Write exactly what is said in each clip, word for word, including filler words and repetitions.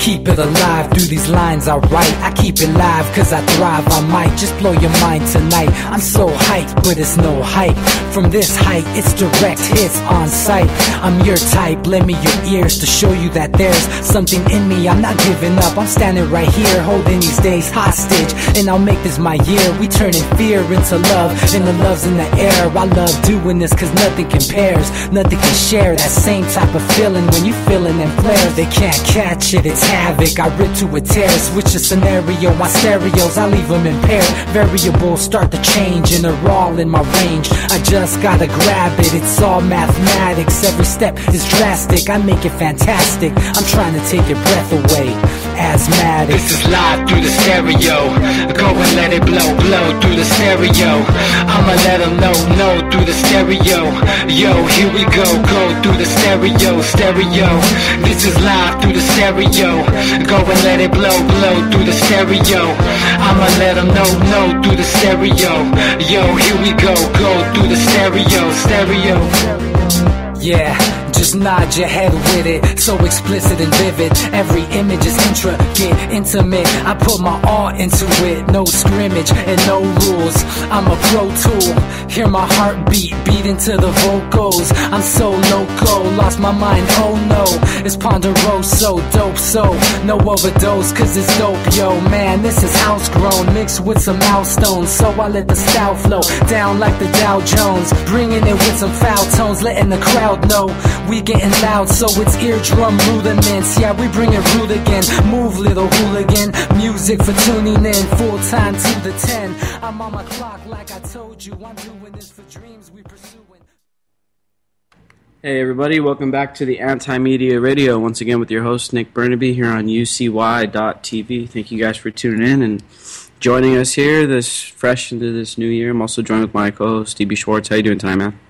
keep it alive through these lines I write. I keep it live cause I thrive. I might just blow your mind tonight. I'm so hyped, but it's no hype. From this height, it's direct hits on sight. I'm your type, lend me your ears to show you that there's something in me. I'm not giving up, I'm standing right here, holding these days hostage. And I'll make this my year. We turning fear into love, and the love's in the air. I love doing this cause nothing compares. Nothing can share that same type of feeling when you feeling them flares. They can't catch it, it's havoc. I rip to a tear, switch the scenario. My stereos, I leave them impaired. Variables start to change and they're all in my range. I just gotta grab it, it's all mathematics. Every step is drastic, I make it fantastic. I'm trying to take your breath away. Asthmatic. This is live through the stereo. Go and let it blow, blow through the stereo. I'ma let them know, know through the stereo. Yo, here we go, go through the stereo, stereo. This is live through the stereo. Go and let it blow, blow through the stereo. I'ma let them know, know through the stereo. Yo, here we go, go through the stereo, stereo. Yeah, just nod your head with it, so explicit and vivid. Every image is intricate, intimate. I put my all into it, no scrimmage and no rules. I'm a pro tool, hear my heartbeat, beat into the vocals. I'm so loco, lost my mind, oh no. It's Ponderoso, dope, so no overdose, cause it's dope, yo. Man, this is house grown, mixed with some milestones. So I let the style flow down like the Dow Jones, bringing it with some foul tones, letting the crowd know we getting loud, so it's eardrum rudiments. Yeah, we bring it rude again. Move, little hooligan. Music for tuning in, full time to the ten. I'm on my clock like I told you. I'm doing this for dreams we pursuing. Hey everybody, welcome back to the Anti-Media Radio. Once again with your host Nick Burnaby here on U C Y dot T V. Thank you guys for tuning in and joining us here this fresh into this new year. I'm also joined with my co-host D B Schwartz. How you doing tonight, man?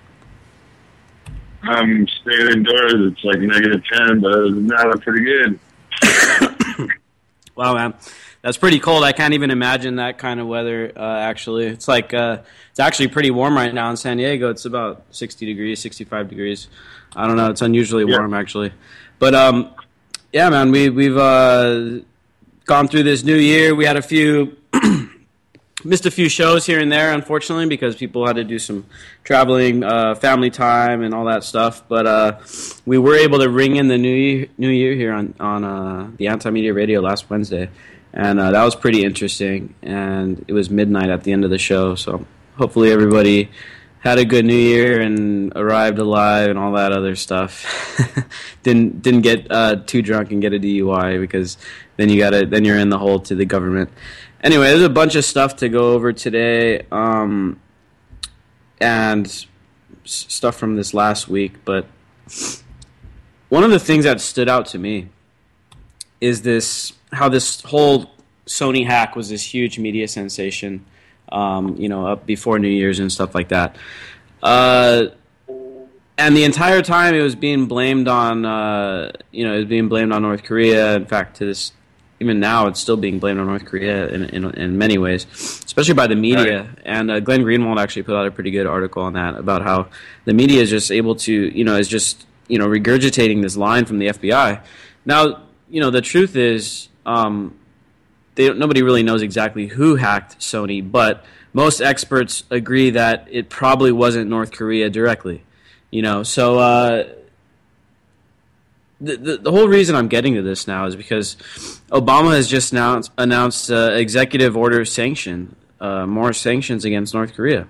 I'm staying indoors. It's like negative ten, but other than that, I'm pretty good. Wow, man. That's pretty cold. I can't even imagine that kind of weather, uh, actually. It's like, uh, it's actually pretty warm right now in San Diego. It's about sixty degrees, sixty-five degrees. I don't know. It's unusually yeah. warm, actually. But, um, yeah, man, we, we've uh, gone through this new year. We had a few... Missed a few shows here and there, unfortunately, because people had to do some traveling, uh, family time, and all that stuff. But uh, we were able to ring in the new year, new year here on on uh, the Anti-Media Radio last Wednesday, and uh, that was pretty interesting. And it was midnight at the end of the show, so hopefully everybody had a good New Year and arrived alive and all that other stuff. didn't didn't get uh, too drunk and get a D U I, because then you gotta then you're in the hole to the government. Anyway, there's a bunch of stuff to go over today, um, and s- stuff from this last week, but one of the things that stood out to me is this, how this whole Sony hack was this huge media sensation, um, you know, up before New Year's and stuff like that. Uh, and the entire time it was being blamed on, uh, you know, it was being blamed on North Korea. In fact, to this Even now, it's still being blamed on North Korea in in, in many ways, especially by the media. Right. And uh, Glenn Greenwald actually put out a pretty good article on that, about how the media is just able to, you know, is just, you know, regurgitating this line from the F B I. Now, you know, the truth is, um, they don't, nobody really knows exactly who hacked Sony, but most experts agree that it probably wasn't North Korea directly. You know, so. Uh, The, the the whole reason I'm getting to this now is because Obama has just announced, announced uh, executive order sanction, uh, more sanctions against North Korea.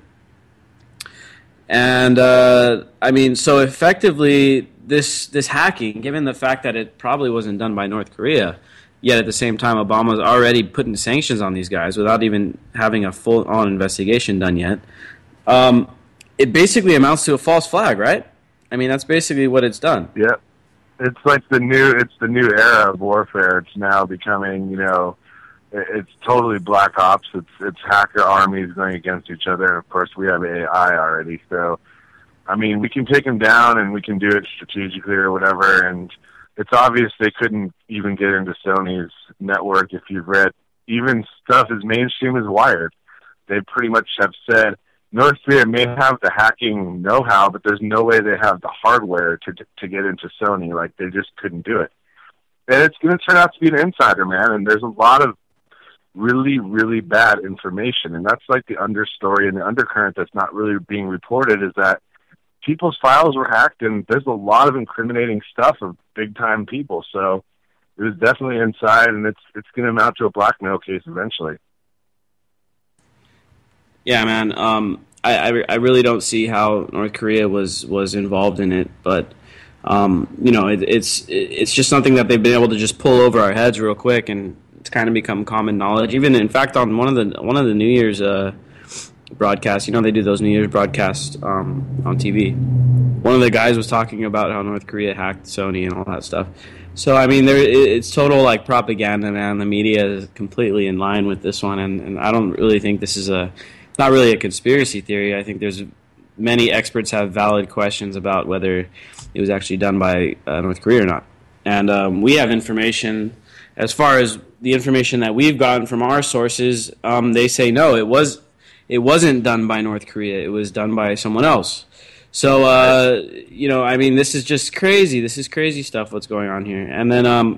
And, uh, I mean, so effectively, this this hacking, given the fact that it probably wasn't done by North Korea, yet at the same time Obama's already putting sanctions on these guys without even having a full-on investigation done yet, um, it basically amounts to a false flag, right? I mean, that's basically what it's done. Yeah. It's like the new, it's the new era of warfare. It's now becoming, you know, it's totally black ops. It's it's hacker armies going against each other. And of course, we have A I already. So, I mean, we can take them down and we can do it strategically or whatever. And it's obvious they couldn't even get into Sony's network. If you've read even stuff as mainstream as Wired, they pretty much have said North Korea may have the hacking know-how, but there's no way they have the hardware to to get into Sony. Like, they just couldn't do it. and it's going to turn out to be an insider, man. And there's a lot of really, really bad information, and that's like the understory and the undercurrent that's not really being reported, is that people's files were hacked, and there's a lot of incriminating stuff of big-time people. So it was definitely inside, and it's it's going to amount to a blackmail case eventually. Yeah, man. Um, I, I, I really don't see how North Korea was, was involved in it, but um, you know, it, it's it's just something that they've been able to just pull over our heads real quick, and it's kind of become common knowledge. Even in fact, on one of the one of the New Year's uh, broadcasts, you know, they do those New Year's broadcasts um, on T V. One of the guys was talking about how North Korea hacked Sony and all that stuff. So I mean, there it's total like propaganda, man. The media is completely in line with this one, and, and I don't really think this is a it's not really a conspiracy theory. I think there's many experts have valid questions about whether it was actually done by uh, North Korea or not, and um, we have information. As far as the information that we've gotten from our sources, um, they say no, it was it wasn't done by North Korea. It was done by someone else. So uh, you know, I mean, this is just crazy. This is crazy stuff. What's going on here? And then, um,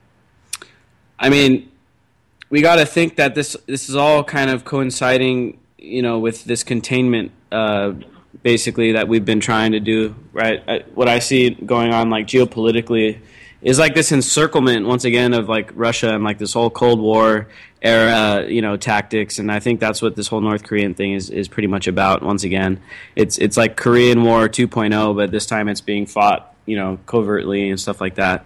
I mean, we got to think that this this is all kind of coinciding, you know, with this containment, uh, basically that we've been trying to do. Right? I, what I see going on, like geopolitically, is like this encirclement once again of like Russia and like this whole Cold War era, you know, tactics, and I think that's what this whole North Korean thing is, is pretty much about. Once again, it's it's like Korean War two point oh, but this time it's being fought, you know, covertly and stuff like that.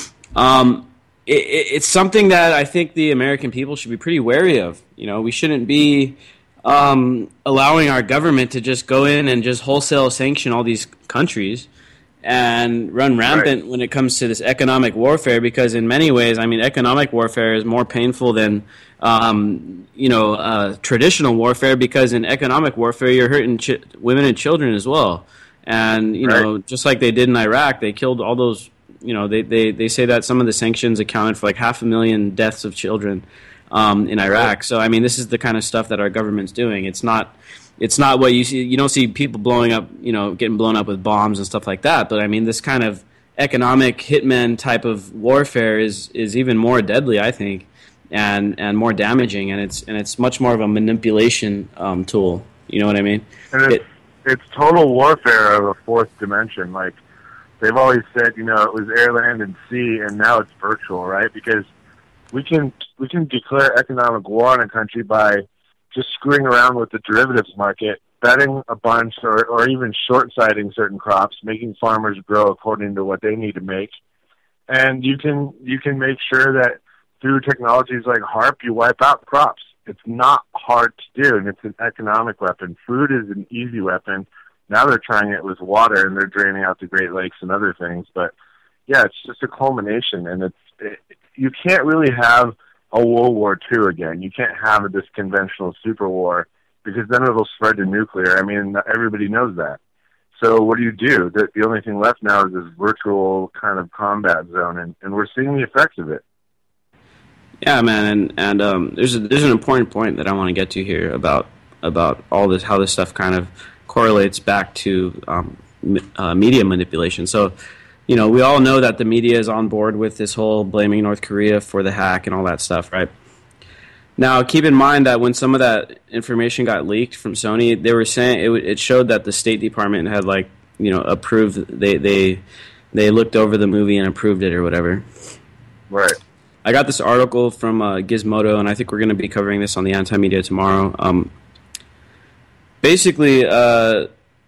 Um, it, it's something that I think the American people should be pretty wary of. You know, we shouldn't be um, allowing our government to just go in and just wholesale sanction all these countries and run rampant right. when it comes to this economic warfare, because in many ways, I mean, economic warfare is more painful than, um, you know, uh, traditional warfare, because in economic warfare, you're hurting ch- women and children as well. And, you right. know, just like they did in Iraq, they killed all those, you know, they, they, they say that some of the sanctions accounted for like half a million deaths of children um, in Iraq. So, I mean, this is the kind of stuff that our government's doing. It's not... It's not what you see. You don't see people blowing up, you know, getting blown up with bombs and stuff like that. But I mean, this kind of economic hitman type of warfare is, is even more deadly, I think, and and more damaging. And it's and it's much more of a manipulation um, tool. You know what I mean? And it's, it, it's total warfare of a fourth dimension. Like they've always said, you know, it was air, land, and sea, and now it's virtual, right? Because we can we can declare economic war on a country by just screwing around with the derivatives market, betting a bunch, or, or even short-sighting certain crops, making farmers grow according to what they need to make. And you can you can make sure that through technologies like HAARP, you wipe out crops. It's not hard to do, and it's an economic weapon. Food is an easy weapon. Now they're trying it with water, and they're draining out the Great Lakes and other things. But, yeah, it's just a culmination, and it's it, you can't really have a World War Two again. You can't have this conventional super war, because then it'll spread to nuclear. I mean, everybody knows that. So what do you do? The, the only thing left now is this virtual kind of combat zone, and, and we're seeing the effects of it. Yeah, man, and and um, there's a, there's an important point that I want to get to here about about all this, how this stuff kind of correlates back to um, uh, media manipulation. So, you know, we all know that the media is on board with this whole blaming North Korea for the hack and all that stuff, right? Now, keep in mind that when some of that information got leaked from Sony, they were saying it, it showed that the State Department had, like, you know, approved. They they they looked over the movie and approved it or whatever. Right. I got this article from uh, Gizmodo, and I think we're going to be covering this on the Anti-Media tomorrow. Um, basically, uh,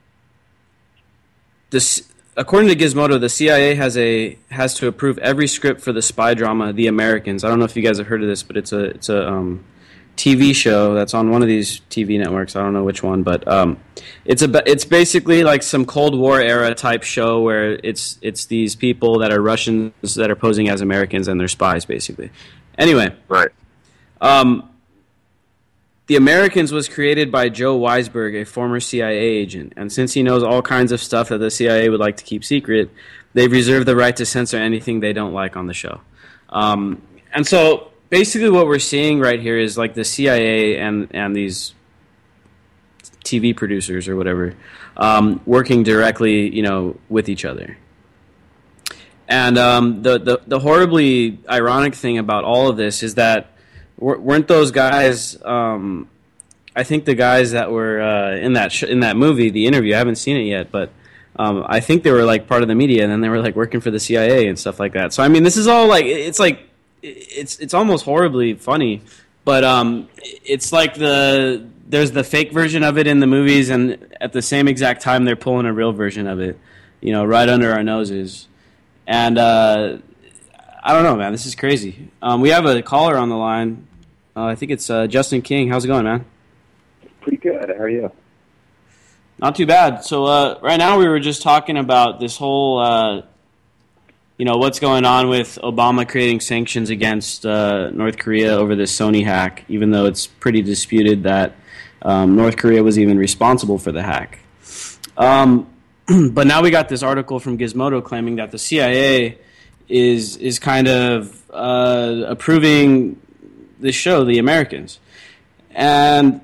this. According to Gizmodo, the C I A has a has to approve every script for the spy drama The Americans. I don't know if you guys have heard of this, but it's a it's a um, T V show that's on one of these T V networks. I don't know which one, but um, it's a it's basically like some Cold War era type show where it's it's these people that are Russians that are posing as Americans and they're spies, basically. Anyway, right. Um, The Americans was created by Joe Weisberg, a former C I A agent, and since he knows all kinds of stuff that the C I A would like to keep secret, they've reserved the right to censor anything they don't like on the show. Um, and so basically what we're seeing right here is like the C I A and, and these T V producers or whatever um, working directly, you know, with each other. And um, the, the the horribly ironic thing about all of this is that weren't those guys? Um, I think the guys that were uh, in that sh- in that movie, The Interview. I haven't seen it yet, but um, I think they were like part of the media, and then they were like working for the C I A and stuff like that. So I mean, this is all like it's like it's it's almost horribly funny, but um, it's like the there's the fake version of it in the movies, and at the same exact time they're pulling a real version of it, you know, right under our noses. And uh, I don't know, man. This is crazy. Um, we have a caller on the line. Uh, I think it's uh, Justin King. How's it going, man? Pretty good. How are you? Not too bad. So uh, right now we were just talking about this whole, uh, you know, what's going on with Obama creating sanctions against uh, North Korea over this Sony hack, even though it's pretty disputed that um, North Korea was even responsible for the hack. Um, but now we got this article from Gizmodo claiming that the C I A is is kind of uh, approving this show, The Americans. And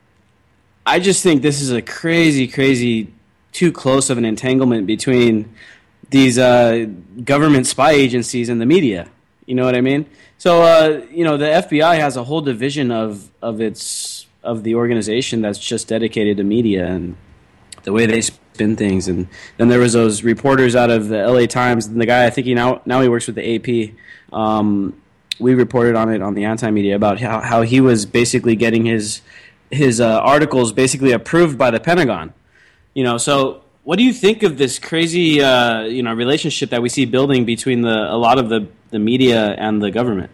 I just think this is a crazy, crazy, too close of an entanglement between these uh, government spy agencies and the media. You know what I mean? So, uh, you know, the F B I has a whole division of, of its of the organization that's just dedicated to media and the way they spin things. And then there was those reporters out of the L A Times, and the guy, I think he now now he works with the A P. Um, we reported on it on the anti-media about how, how he was basically getting his his uh, articles basically approved by the Pentagon. You know, so what do you think of this crazy uh, you know relationship that we see building between the a lot of the, the media and the government?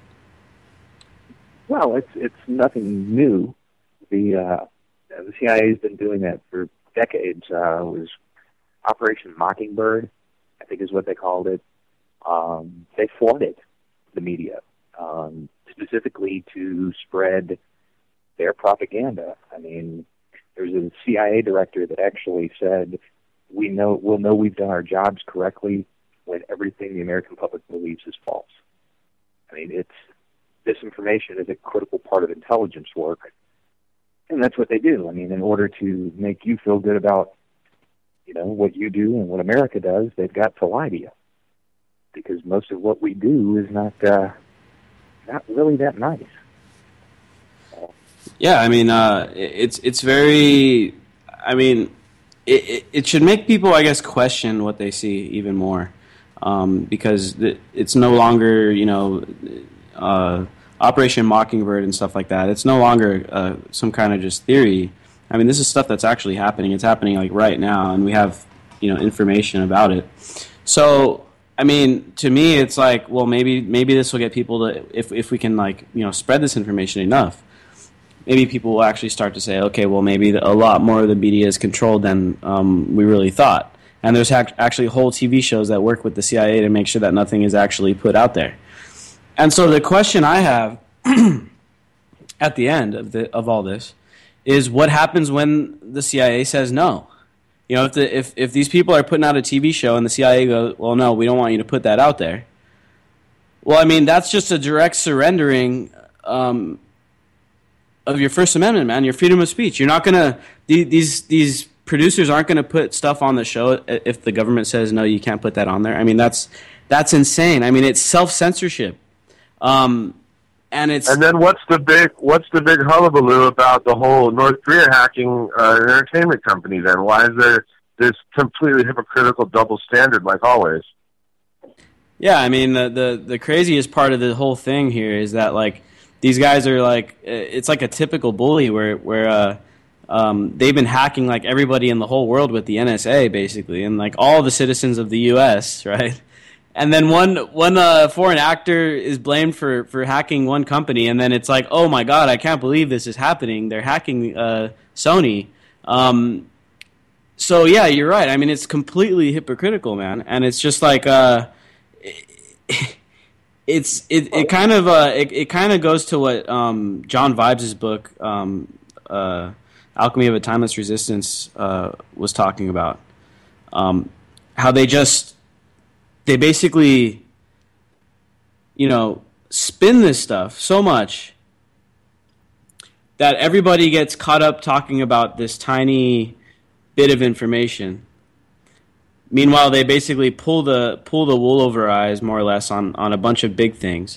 Well, it's it's nothing new. The uh, the C I A has been doing that for decades. Uh, it was Operation Mockingbird, I think is what they called it. Um, they flooded the media um, specifically to spread their propaganda. I mean, there's a C I A director that actually said, "We know we'll know we've done our jobs correctly when everything the American public believes is false." I mean, it's disinformation is a critical part of intelligence work, and that's what they do. I mean, in order to make you feel good about, you know, what you do and what America does, they've got to lie to you, because most of what we do is not uh, not really that nice. Yeah, I mean, uh, it's it's very. I mean, it, it it should make people, I guess, question what they see even more, um, because it's no longer, you know, uh, Operation Mockingbird and stuff like that. It's no longer uh, some kind of just theory. I mean, this is stuff that's actually happening. It's happening like right now, and we have, you know, information about it. So, I mean, to me, it's like, well, maybe maybe this will get people to, if if we can, like, you know, spread this information enough, maybe people will actually start to say, okay, well, maybe the, a lot more of the media is controlled than um, we really thought. And there's act- actually whole T V shows that work with the C I A to make sure that nothing is actually put out there. And so the question I have at the end of the of all this is, what happens when the C I A says no? You know, if the if, if these people are putting out a T V show and the C I A goes, well, no, we don't want you to put that out there. Well, I mean, that's just a direct surrendering um, of your First Amendment, man, your freedom of speech. You're not gonna these these producers aren't gonna put stuff on the show if the government says no, you can't put that on there. I mean, that's that's insane. I mean, it's self-censorship, um, and it's and then what's the big what's the big hullabaloo about the whole North Korea hacking uh, an entertainment company? Then why is there this completely hypocritical double standard like always? Yeah, I mean, the the the craziest part of the whole thing here is that, like, these guys are like, it's like a typical bully where where uh, um, they've been hacking like everybody in the whole world with the N S A basically, and like all the citizens of the U S, right? And then one one uh, foreign actor is blamed for, for hacking one company, and then it's like, oh my God, I can't believe this is happening. They're hacking uh, Sony. Um, so yeah, you're right. I mean, it's completely hypocritical, man, and it's just like. Uh, It's it, it kind of uh, it, it kind of goes to what um, John Vibes' book um, uh, Alchemy of a Timeless Resistance uh, was talking about, um, how they just they basically, you know, spin this stuff so much that everybody gets caught up talking about this tiny bit of information meanwhile, they basically pull the pull the wool over our eyes, more or less, on, on a bunch of big things,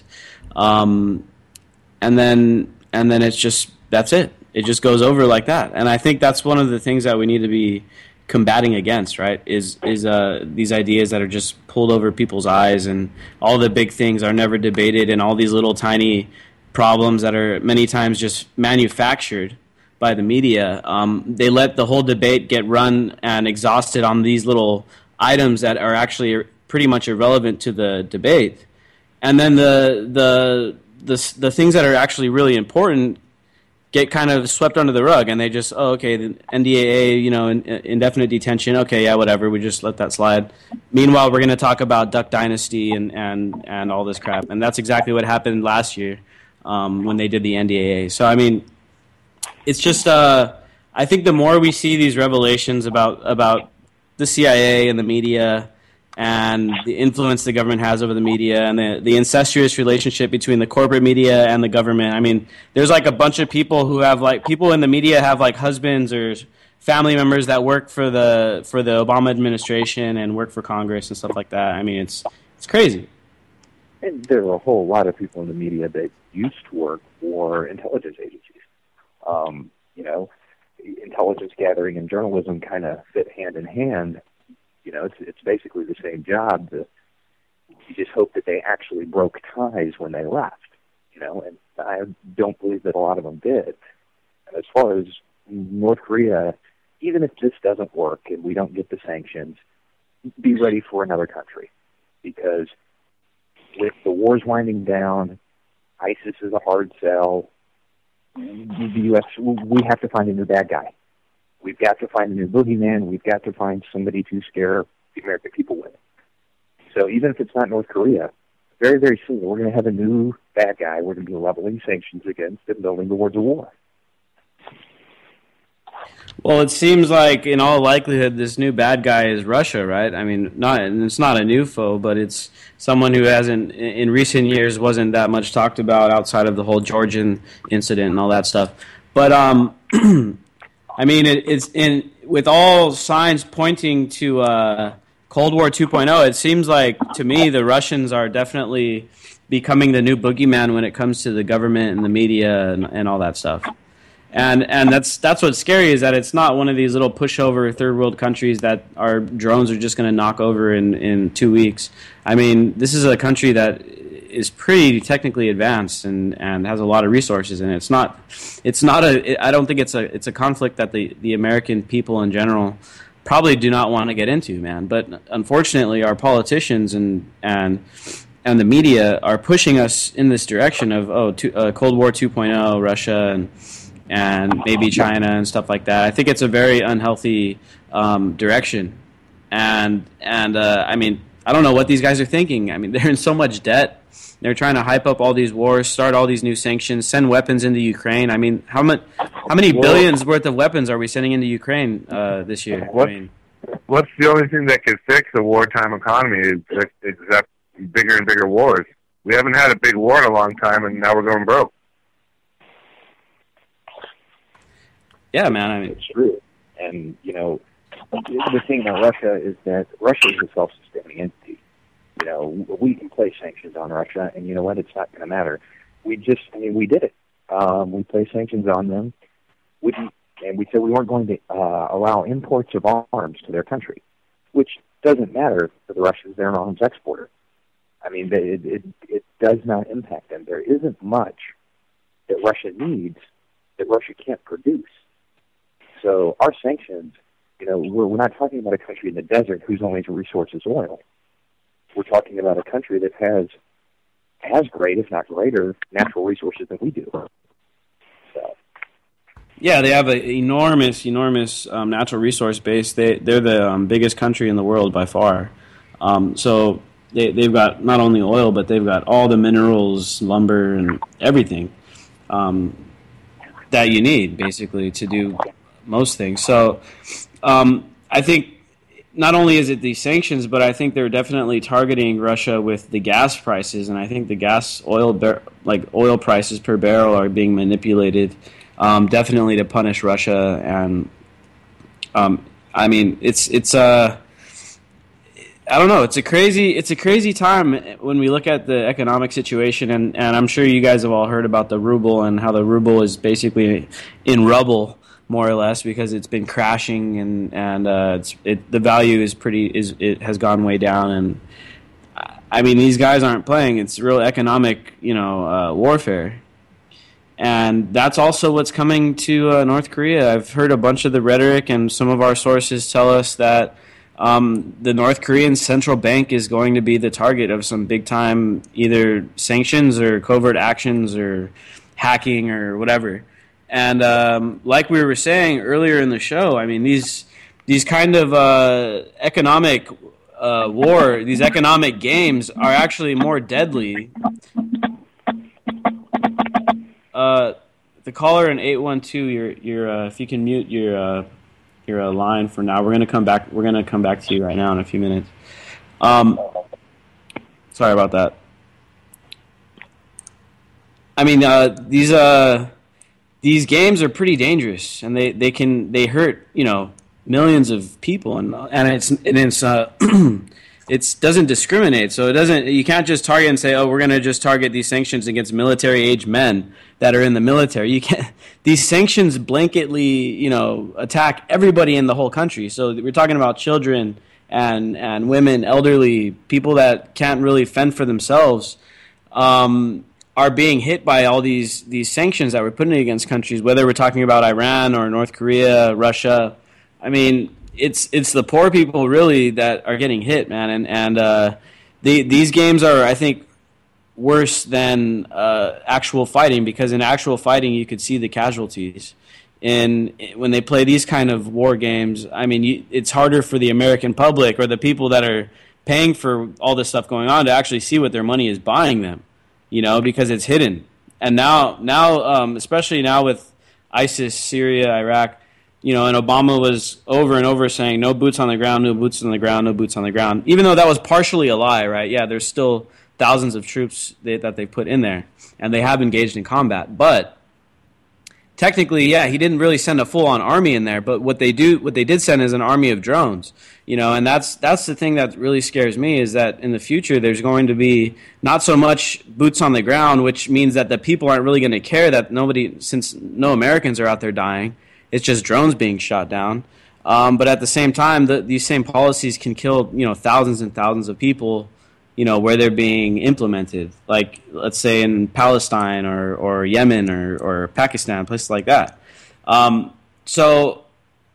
um, and then and then it's just that's it. It just goes over like that. And I think that's one of the things that we need to be combating against, right? Is is uh, these ideas that are just pulled over people's eyes, and all the big things are never debated, and all these little tiny problems that are many times just manufactured by the media. Um, they let the whole debate get run and exhausted on these little items that are actually pretty much irrelevant to the debate, and then the the the the things that are actually really important get kind of swept under the rug, and they just, oh, okay, the N D A A, you know, in, indefinite detention, okay, yeah, whatever, we just let that slide. Meanwhile, we're going to talk about Duck Dynasty and, and, and all this crap, and that's exactly what happened last year um, when they did the N D A A. So, I mean, it's just, uh, I think the more we see these revelations about about the C I A and the media and the influence the government has over the media and the, the incestuous relationship between the corporate media and the government. I mean, there's like a bunch of people who have like, people in the media have like husbands or family members that work for the for the Obama administration and work for Congress and stuff like that. I mean, it's it's crazy. And there are a whole lot of people in the media that used to work for intelligence agencies. Um, you know, intelligence gathering and journalism kind of fit hand in hand. You know, it's it's basically the same job. The, you just hope that they actually broke ties when they left. You know, and I don't believe that a lot of them did. As far as North Korea, even if this doesn't work and we don't get the sanctions, be ready for another country, because with the wars winding down, ISIS is a hard sell. The U S, we have to find a new bad guy. We've got to find a new boogeyman. We've got to find somebody to scare the American people with. So even if it's not North Korea, very, very soon we're going to have a new bad guy we're going to be leveling sanctions against and building towards a war. Well, it seems like in all likelihood this new bad guy is Russia, right? I mean, not and it's not a new foe, but it's someone who hasn't, in recent years, wasn't that much talked about outside of the whole Georgian incident and all that stuff. But um. I mean, it, it's in with all signs pointing to uh, Cold War two point oh. It seems like to me the Russians are definitely becoming the new boogeyman when it comes to the government and the media and, and all that stuff. And and that's that's what's scary, is that it's not one of these little pushover third world countries that our drones are just going to knock over in, in two weeks. I mean, this is a country that is pretty technically advanced and, and has a lot of resources, and it's not it's not a I don't think it's a it's a conflict that the, the American people in general probably do not want to get into, man. But unfortunately, our politicians and and and the media are pushing us in this direction of oh to, uh, Cold War two point oh, Russia and and maybe China and stuff like that. I think it's a very unhealthy um, direction, and and uh, I mean I don't know what these guys are thinking. I mean, they're in so much debt. They're trying to hype up all these wars, start all these new sanctions, send weapons into Ukraine. I mean, how much, how many billions worth of weapons are we sending into Ukraine uh, this year? What, I mean, what's the only thing that can fix a wartime economy is except bigger and bigger wars? We haven't had a big war in a long time, and now we're going broke. Yeah, man. I mean, it's true. And you know, the thing about Russia is that Russia is a self-sustaining entity. You know, we can place sanctions on Russia, and you know what? It's not going to matter. We just, I mean, we did it. Um, we placed sanctions on them, we, and we said we weren't going to uh, allow imports of arms to their country, which doesn't matter for the Russians. They're an arms exporter. I mean, it, it, it does not impact them. There isn't much that Russia needs that Russia can't produce. So our sanctions, you know, we're, we're not talking about a country in the desert whose only resource is oil. We're talking about a country that has as great, if not greater, natural resources than we do. So. Yeah, they have an enormous, enormous um, natural resource base. They, they're the um, biggest country in the world by far. Um, so they, they've got not only oil, but they've got all the minerals, lumber, and everything um, that you need, basically, to do most things. So um, I think not only is it these sanctions, but I think they're definitely targeting Russia with the gas prices, and I think the gas oil bar- like oil prices per barrel are being manipulated, um, definitely to punish Russia. And um, I mean, it's it's uh, I don't know. It's a crazy it's a crazy time when we look at the economic situation, and, and I'm sure you guys have all heard about the ruble and how the ruble is basically in rubble, more or less, because it's been crashing, and and uh, it's it the value is pretty is it has gone way down. And I mean, these guys aren't playing. It's real economic, you know, uh, warfare. And that's also what's coming to uh, North Korea. I've heard a bunch of the rhetoric, and some of our sources tell us that um, the North Korean central bank is going to be the target of some big-time either sanctions or covert actions or hacking or whatever. And um, like we were saying earlier in the show, I mean, these these kind of uh, economic uh, war, these economic games are actually more deadly. Uh, the caller in eight one two, you're, you're, uh, if you can mute your uh, your uh, line for now. We're gonna come back. We're gonna come back to you right now in a few minutes. Um, sorry about that. I mean, uh, these uh, these games are pretty dangerous, and they, they can they hurt, you know, millions of people, and and it's and it's uh, it doesn't discriminate. So it doesn't. You can't just target and say, oh, we're gonna just target these sanctions against military-age men that are in the military. You can't. These sanctions blanketly, you know, attack everybody in the whole country. So we're talking about children and and women, elderly people that can't really fend for themselves, um, are being hit by all these these sanctions that we're putting against countries. Whether we're talking about Iran or North Korea, Russia, I mean, it's it's the poor people really that are getting hit, man. And and uh, the these games are, I think, worse than uh, actual fighting, because in actual fighting you could see the casualties. And when they play these kind of war games, I mean, you, it's harder for the American public or the people that are paying for all this stuff going on to actually see what their money is buying them, you know, because it's hidden. And now, now, um, especially now with ISIS, Syria, Iraq, you know, and Obama was over and over saying no boots on the ground, no boots on the ground, no boots on the ground, even though that was partially a lie, right? Yeah, there's still thousands of troops they, that they put in there, and they have engaged in combat. But technically, yeah, he didn't really send a full-on army in there. But what they do, what they did send is an army of drones, you know. And that's that's the thing that really scares me, is that in the future there's going to be not so much boots on the ground, which means that the people aren't really going to care that nobody, since no Americans are out there dying, it's just drones being shot down. Um, but at the same time, the, these same policies can kill, you know, thousands and thousands of people, you know, where they're being implemented, like, let's say, in Palestine or, or Yemen or, or Pakistan, places like that. Um, so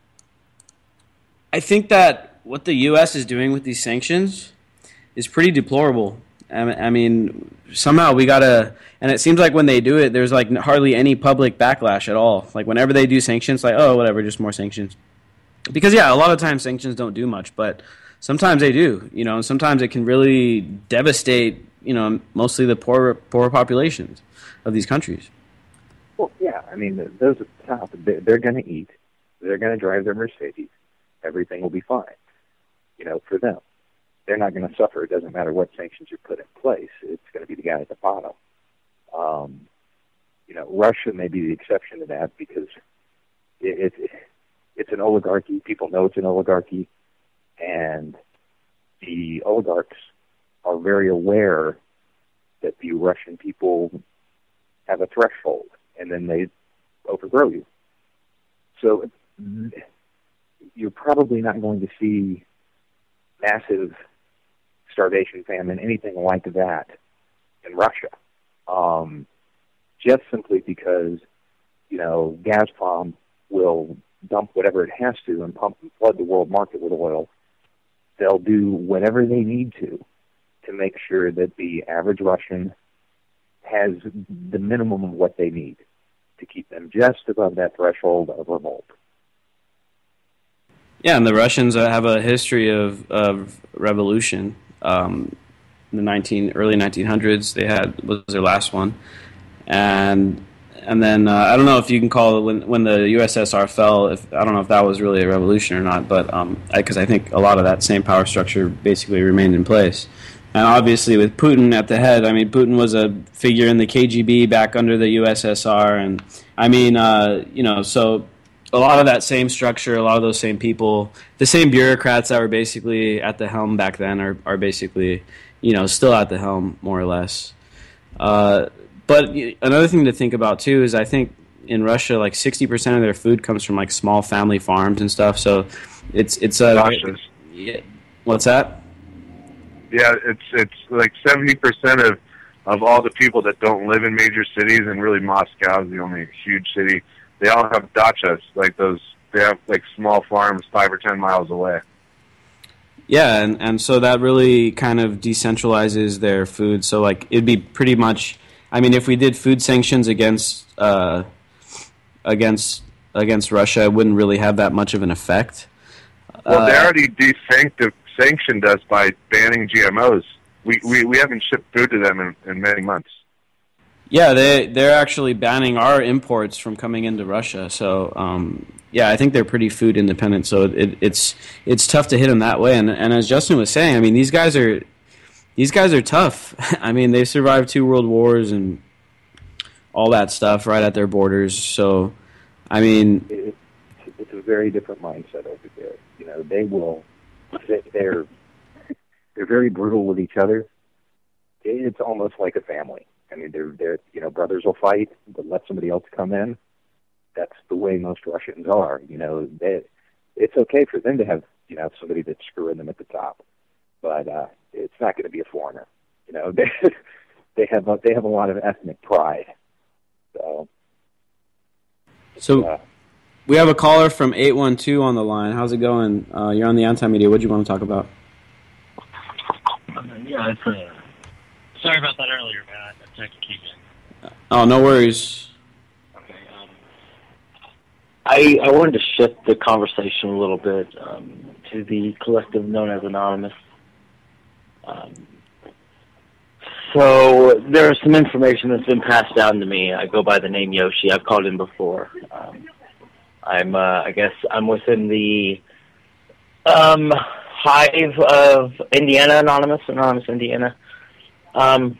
I think that what the U S is doing with these sanctions is pretty deplorable. I, I mean, somehow we got to, and it seems like when they do it, there's like hardly any public backlash at all. Like whenever they do sanctions, like, oh, whatever, just more sanctions. Because, yeah, a lot of times sanctions don't do much, but sometimes they do, you know, and sometimes it can really devastate, you know, mostly the poor, poor populations of these countries. Well, yeah, I mean, those at the top, they're going to eat, they're going to drive their Mercedes, everything will be fine, you know, for them. They're not going to suffer. It doesn't matter what sanctions you put in place. It's going to be the guy at the bottom. Um, you know, Russia may be the exception to that because it, it, it's an oligarchy. People know it's an oligarchy. And the oligarchs are very aware that the Russian people have a threshold, and then they overthrow you. So you're probably not going to see massive starvation, famine, anything like that in Russia, um, just simply because, you know, Gazprom will dump whatever it has to and pump and flood the world market with oil. They'll do whatever they need to to make sure that the average Russian has the minimum of what they need to keep them just above that threshold of revolt. Yeah, and the Russians have a history of, of revolution. Um, in the nineteen early nineteen hundreds, they had was their last one, and and then uh, I don't know if you can call it when when the U S S R fell. If I don't know if that was really a revolution or not, but because um, I, I think a lot of that same power structure basically remained in place. And obviously, with Putin at the head, I mean, Putin was a figure in the K G B back under the U S S R, and I mean, uh, you know, so a lot of that same structure, a lot of those same people, the same bureaucrats that were basically at the helm back then are, are basically, you know, still at the helm more or less. Uh, but another thing to think about too is I think in Russia, like sixty percent of their food comes from like small family farms and stuff. So it's it's a Cautious. yeah, what's that? Yeah, it's it's like seventy percent of of all the people that don't live in major cities, and really Moscow is the only huge city. They all have dachas, like those. They have like small farms five or ten miles away. Yeah, and, and so that really kind of decentralizes their food. So like it'd be pretty much. I mean, if we did food sanctions against. Uh, against against Russia, it wouldn't really have that much of an effect. Well, they Uh, already desanctioned sanctioned us by banning G M Os. We we, we haven't shipped food to them in, in many months. Yeah, they they're actually banning our imports from coming into Russia. So um, yeah, I think they're pretty food independent. So it, it's it's tough to hit them that way. And and as Justin was saying, I mean these guys are these guys are tough. I mean they survived two world wars and all that stuff right at their borders. So, I mean, It, it's a very different mindset over there. You know, they will. They, they're they're very brutal with each other. It's almost like a family. I mean, they're they're you know brothers will fight, but let somebody else come in. That's the way most Russians are. You know, they, it's okay for them to have you know somebody that's screwing them at the top, but uh, it's not going to be a foreigner. You know, they they have a, they have a lot of ethnic pride. So, so uh, we have a caller from eight one two on the line. How's it going? Uh, you're on the Anti-Media. What do you want to talk about? Yeah, it's uh, sorry about that earlier, man. I tried to keep it. Oh, no worries. Okay. Um, I I wanted to shift the conversation a little bit um, to the collective known as Anonymous. Um, so there's some information that's been passed down to me. I go by the name Yoshi. I've called in before. Um, I'm uh, I guess I'm within the um, hive of Indiana Anonymous, Anonymous Indiana. Um,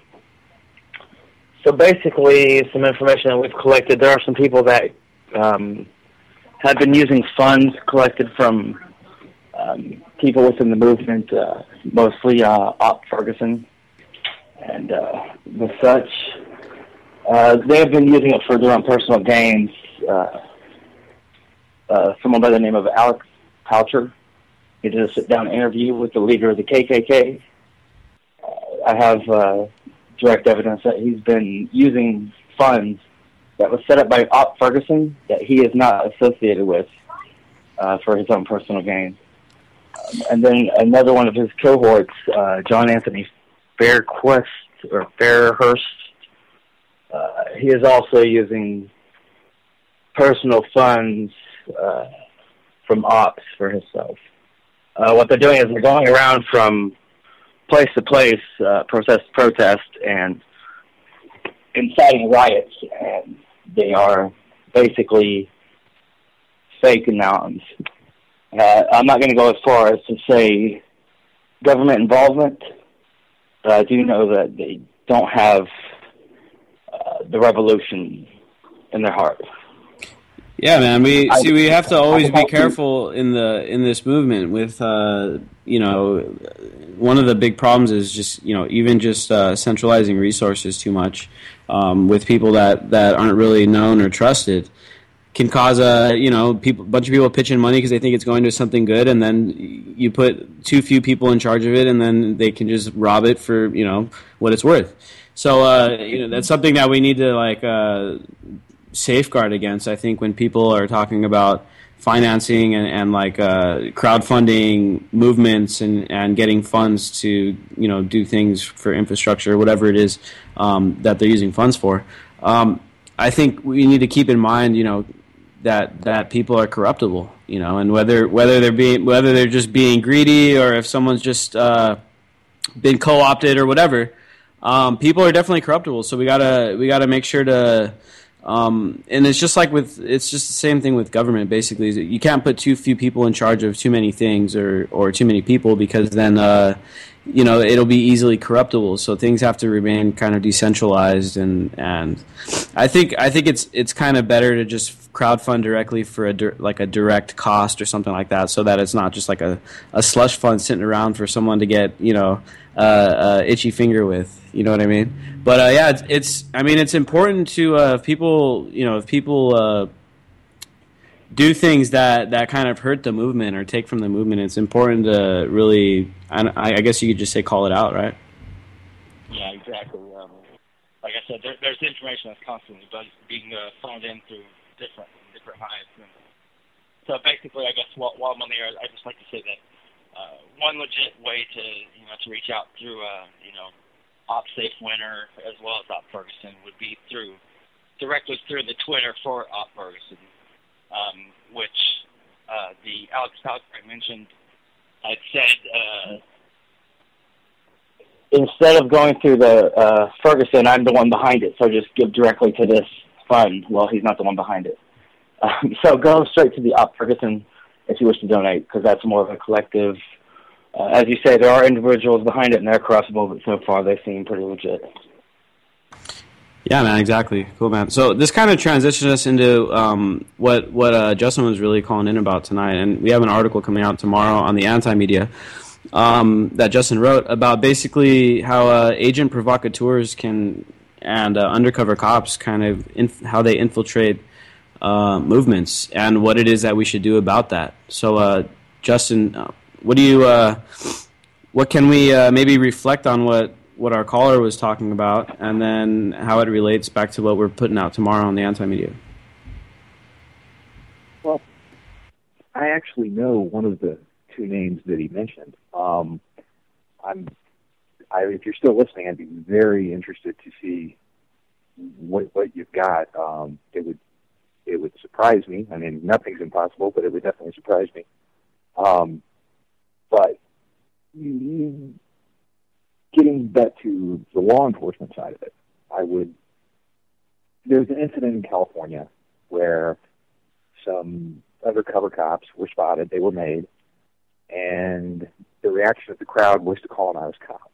so basically, some information that we've collected. There are some people that um, have been using funds collected from um, people within the movement, uh, mostly uh, Op Ferguson and uh, the such. Uh, they have been using it for their own personal gains. Uh, uh, someone by the name of Alex Poucher. He did a sit-down interview with the leader of the K K K. Uh, I have uh, direct evidence that he's been using funds that was set up by Op Ferguson that he is not associated with uh, for his own personal gain. Um, and then another one of his cohorts, uh, John Anthony Fairquest or Fairhurst, uh, he is also using personal funds uh, from ops for himself. Uh, what they're doing is they're going around from place to place, uh, protest to protest, and inciting riots, and they are basically fake anons. Uh, I'm not going to go as far as to say government involvement, but I do know that they don't have uh, the revolution in their heart. Yeah, man. We I- see. We have to always I- be careful in the in this movement. With uh, you know, one of the big problems is just you know even just uh, centralizing resources too much um, with people that, that aren't really known or trusted can cause a you know people bunch of people pitching money because they think it's going to something good, and then you put too few people in charge of it, and then they can just rob it for you know what it's worth. So uh, you know that's something that we need to like. Uh, safeguard against. I think when people are talking about financing and, and like uh, crowdfunding movements and, and getting funds to you know do things for infrastructure, whatever it is um, that they're using funds for, um, I think we need to keep in mind you know that that people are corruptible. You know, and whether whether they're being whether they're just being greedy or if someone's just uh, been co-opted or whatever, um, people are definitely corruptible. So we gotta we gotta make sure to. Um, and it's just like with it's just the same thing with government. Basically, you can't put too few people in charge of too many things or, or too many people because then uh, you know, it'll be easily corruptible. So things have to remain kind of decentralized, and and I think I think it's it's kind of better to just crowdfund directly for a di- like a direct cost or something like that, so that it's not just like a, a slush fund sitting around for someone to get, you know, uh, uh, itchy finger with. You know what I mean? But uh, yeah, it's, it's I mean it's important to uh, if people, you know, if people uh, do things that, that kind of hurt the movement or take from the movement, it's important to really, I, I guess you could just say, call it out, right? Yeah, exactly. Um, like I said, there, there's information that's constantly being uh, phoned in through different different hives. And so basically, I guess while, while I'm on the air, I'd just like to say that uh, one legit way to you know to reach out through uh, you know OpSafe Winter as well as Op Ferguson would be through directly through the Twitter for Op Ferguson. Um, which uh, the Alex Falkberg mentioned had said uh, Instead of going through the uh, Ferguson, I'm the one behind it, so just give directly to this fund. Well, he's not the one behind it. Um, so go straight to the Op Ferguson if you wish to donate, because that's more of a collective. Uh, as you say, there are individuals behind it, and they're crossable, but so far they seem pretty legit. Yeah, man, exactly. Cool, man. So this kind of transitioned us into um, what what uh, Justin was really calling in about tonight, and we have an article coming out tomorrow on the Anti-Media um, that Justin wrote about basically how uh, agent provocateurs can and uh, undercover cops kind of inf- how they infiltrate uh, movements and what it is that we should do about that. So, uh, Justin, uh, what do you uh, what can we uh, maybe reflect on what? what our caller was talking about, and then how it relates back to what we're putting out tomorrow on the Anti-Media. Well, I actually know one of the two names that he mentioned. Um, I'm, I, if you're still listening, I'd be very interested to see what what you've got. Um, it would it would surprise me. I mean, nothing's impossible, but it would definitely surprise me. Um, but you, Getting back to the law enforcement side of it, I would. There's an incident in California where some undercover cops were spotted. They were made, and the reaction of the crowd was to call them out as cops.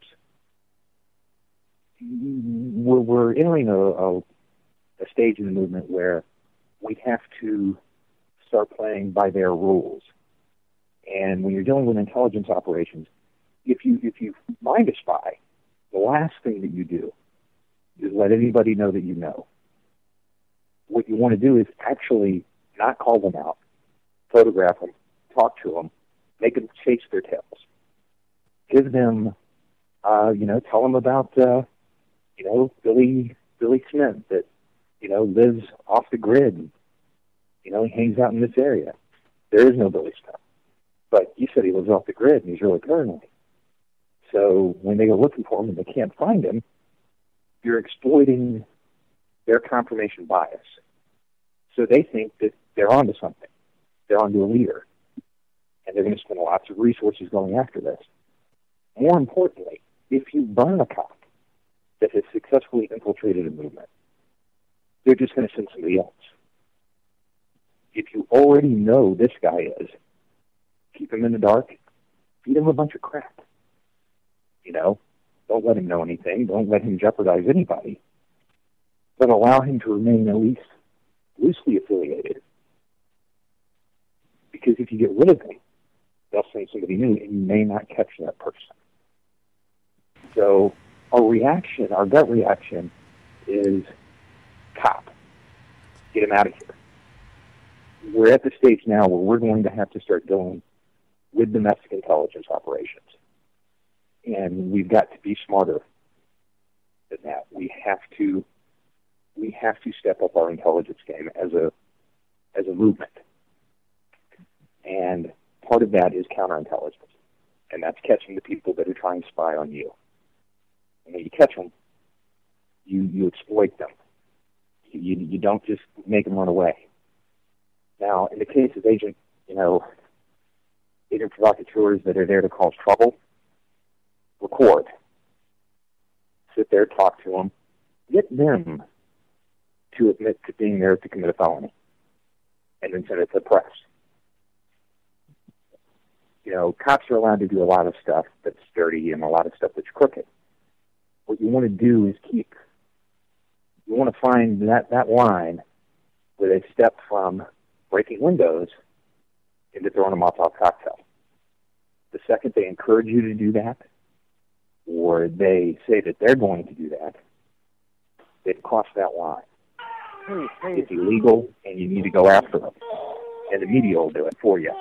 We're, we're entering a, a, a stage in the movement where we have to start playing by their rules. And when you're dealing with intelligence operations, If you if you find a spy, the last thing that you do is let anybody know that you know. What you want to do is actually not call them out, photograph them, talk to them, make them chase their tails. Give them, uh, you know, tell them about, uh, you know, Billy Billy Smith that, you know, lives off the grid. And, you know, he hangs out in this area. There is no Billy Smith, but you said he lives off the grid and he's really paranoid. So when they go looking for him and they can't find him, you're exploiting their confirmation bias. So they think that they're onto something. They're onto a leader. And they're going to spend lots of resources going after this. More importantly, if you burn a cop that has successfully infiltrated a movement, they're just going to send somebody else. If you already know this guy is, keep him in the dark, feed him a bunch of crap. You know, don't let him know anything. Don't let him jeopardize anybody. But allow him to remain at least loosely affiliated. Because if you get rid of him, they'll send somebody new, and you may not catch that person. So our reaction, our gut reaction, is cop. Get him out of here. We're at the stage now where we're going to have to start dealing with domestic intelligence operations. And we've got to be smarter than that. We have to we have to step up our intelligence game as a as a movement. And part of that is counterintelligence. And that's catching the people that are trying to spy on you. And when you catch them, you, you exploit them. You you don't just make them run away. Now, in the case of agent, you know, agent provocateurs that are there to cause trouble, record. Sit there, talk to them. Get them to admit to being there to commit a felony. And then send it to the press. you know, cops are allowed to do a lot of stuff that's dirty and a lot of stuff that's crooked. What you want to do is keep, you want to find that, that line where they step from breaking windows into throwing a Molotov cocktail. The second they encourage you to do that, or they say that they're going to do that, they've crossed that line. It's illegal, and you need to go after them. And the media will do it for you.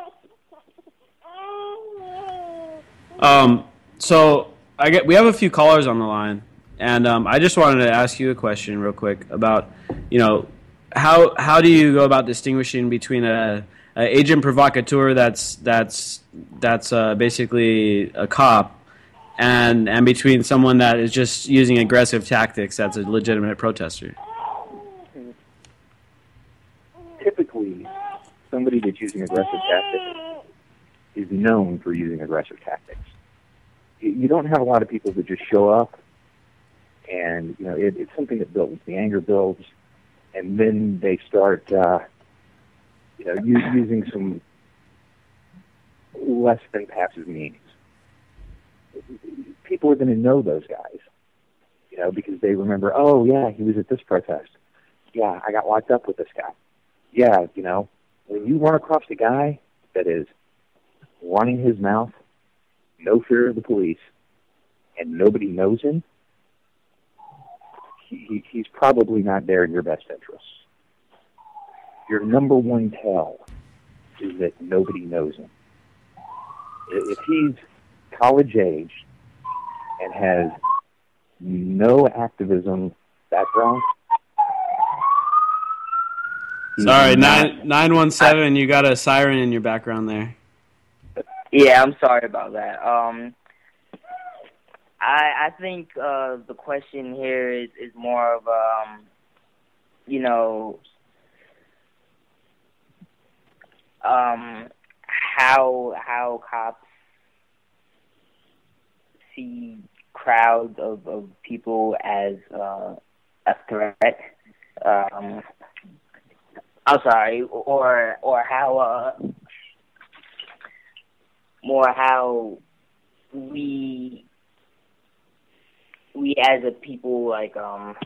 Um, so I get we have a few callers on the line, and um, I just wanted to ask you a question real quick about, you know, how how do you go about distinguishing between a, a agent provocateur that's that's that's uh, basically a cop, and and between someone that is just using aggressive tactics that's a legitimate protester? Typically, somebody that's using aggressive tactics is known for using aggressive tactics. You don't have a lot of people that just show up, and you know it, it's something that builds. The anger builds, and then they start, uh, you know, u- using some less than passive means. People are going to know those guys, you know, because they remember. Oh yeah, he was at this protest. Yeah, I got locked up with this guy. Yeah, you know, when you run across a guy that is running his mouth, no fear of the police, and nobody knows him, he, he's probably not there in your best interests. Your number one tell is that nobody knows him. If he's college age and has no activism background, sorry, nine nine one seven. You got a siren in your background there. Yeah, I'm sorry about that. Um, I I think uh, the question here is, is more of um, you know, um, how how cops see crowds of, of people as uh, a threat. Um, I'm sorry, or or how. Uh, more how we we as a people, like, um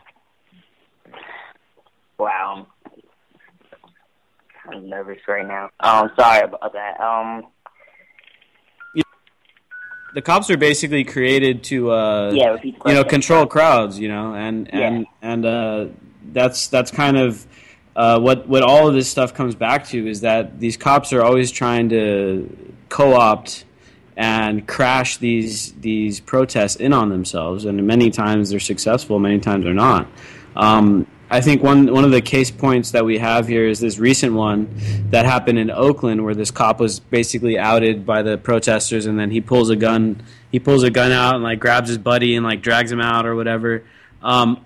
wow, I'm nervous right now. Um sorry about that. Um the cops are basically created to uh yeah, you know, control crowds, you know, and and yeah. and uh that's that's kind of uh what what all of this stuff comes back to, is that these cops are always trying to co-opt and crash these these protests in on themselves, and many times they're successful, many times they're not. Um, I think one one of the case points that we have here is this recent one that happened in Oakland, where this cop was basically outed by the protesters, and then he pulls a gun he pulls a gun out and like grabs his buddy and like drags him out or whatever. Um,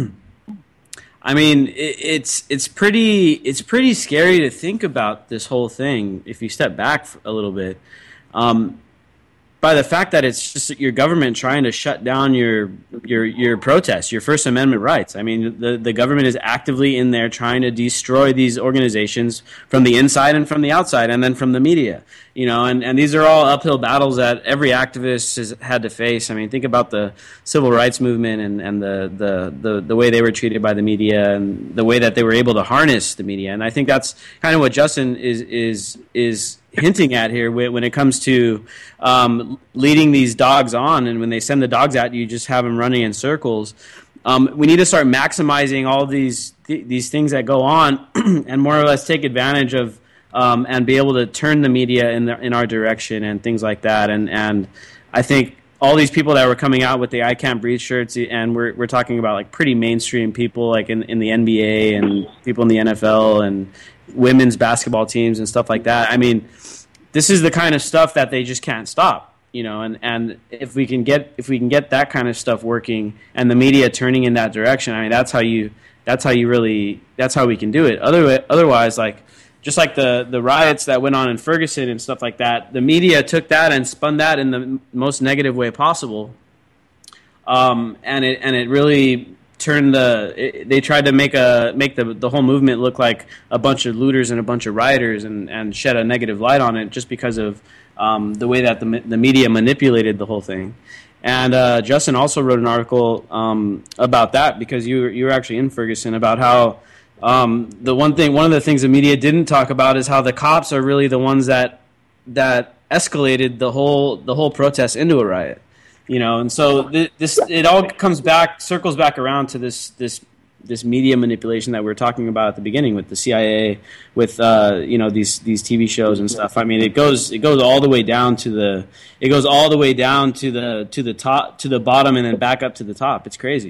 I mean, it, it's it's pretty it's pretty scary to think about this whole thing if you step back a little bit. Um, by the fact that it's just your government trying to shut down your your your protests, your First Amendment rights. I mean, the, the government is actively in there trying to destroy these organizations from the inside and from the outside, and then from the media. You know, and, and these are all uphill battles that every activist has had to face. I mean, think about the civil rights movement and, and the, the, the, the way they were treated by the media and the way that they were able to harness the media. And I think that's kind of what Justin is is is hinting at here when it comes to um, leading these dogs on, and when they send the dogs out, you just have them running in circles. Um, we need to start maximizing all these th- these things that go on, and more or less take advantage of um, and be able to turn the media in the, in our direction and things like that. And and I think all these people that were coming out with the I Can't Breathe shirts, and we're we're talking about like pretty mainstream people, like in in the N B A and people in the N F L and women's basketball teams and stuff like that. I mean, this is the kind of stuff that they just can't stop, you know. And, and if we can get if we can get that kind of stuff working and the media turning in that direction, I mean, that's how you that's how you really that's how we can do it. Other otherwise, like just like the the riots that went on in Ferguson and stuff like that, the media took that and spun that in the most negative way possible, um, and it and it really turn the it, they tried to make a make the the whole movement look like a bunch of looters and a bunch of rioters, and, and shed a negative light on it just because of um, the way that the the media manipulated the whole thing. And uh, Justin also wrote an article um, about that, because you you were actually in Ferguson, about how um, the one thing one of the things the media didn't talk about is how the cops are really the ones that that escalated the whole the whole protest into a riot. You know, and so th- this it all comes back, circles back around to this this this media manipulation that we were talking about at the beginning with the C I A, with uh, you know these these T V shows and stuff. I mean, it goes it goes all the way down to the it goes all the way down to the to the top to the bottom and then back up to the top. It's crazy.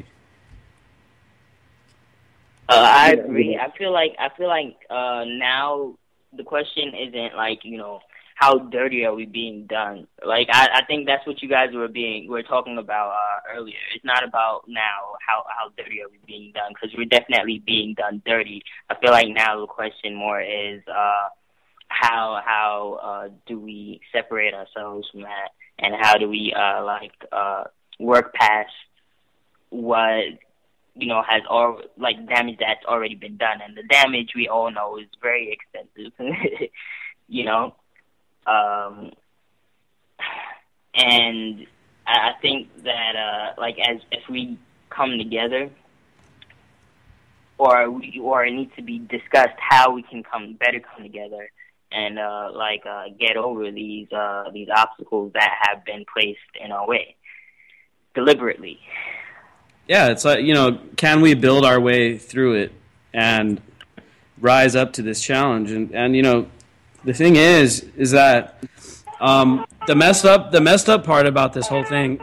Uh, I agree. I feel like I feel like uh, now the question isn't like, you know, how dirty are we being done? Like, I, I think that's what you guys were being were talking about uh, earlier. It's not about now how, how dirty are we being done, because we're definitely being done dirty. I feel like now the question more is uh, how how uh, do we separate ourselves from that, and how do we uh, like uh, work past what, you know, has all like damage that's already been done, and the damage we all know is very extensive. You know. Um, and I think that, uh, like, as if we come together, or we, or it needs to be discussed how we can come better come together and uh, like uh, get over these uh, these obstacles that have been placed in our way deliberately. Yeah, it's like, you know, can we build our way through it and rise up to this challenge? And and you know. The thing is, is that um, the messed up, the messed up part about this whole thing.